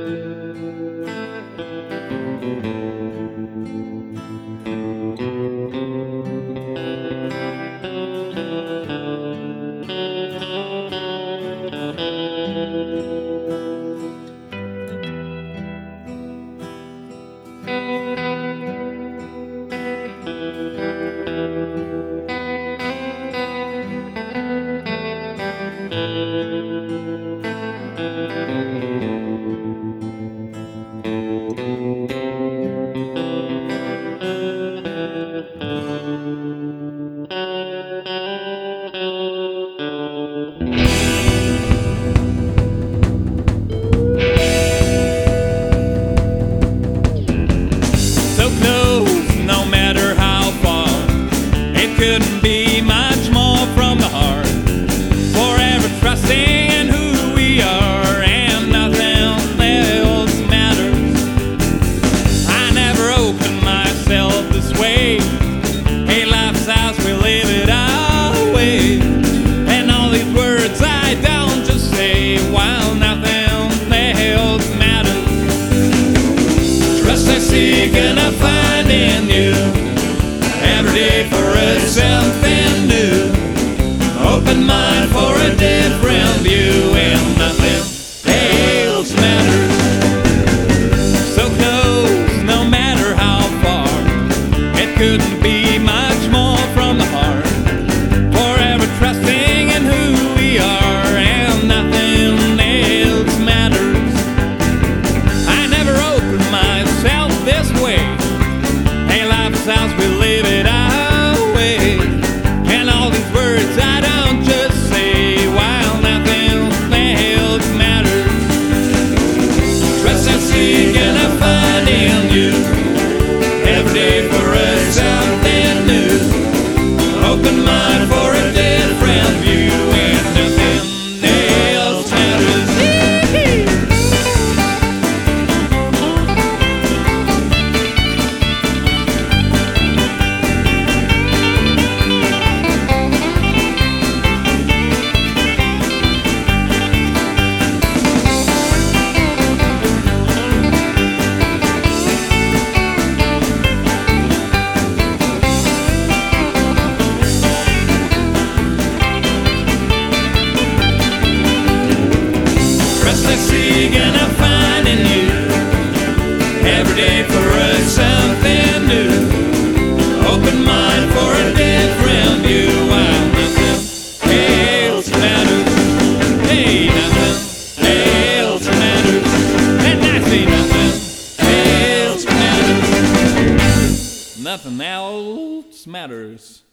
So close, no matter how far, it couldn't be much more from the heart. Forever trusting in who we are, and nothing else matters. I never opened myself this way. Hey, life's house, we live it our way. And all these words I don't just say while nothing else matters. Trust I seek and I find in you. Every day for us something new. Open mind for a different view, and nothing else matters. So close, no matter how far, it couldn't be much more from the heart. Forever trusting in who we are, and nothing else matters. I never opened myself this way. Hey, life's house, we live it our way. And all these words I don't just say while nothing else matters. Trust I seek and I find in you. Every day for us something new. Open mind for a different view, and nothing else matters. Trust I seek and I find in you. Every day for us something new. Open mind for a different view, while nothing else matters. Hey, nothing else matters. And I say nothing else matters. Nothing else matters.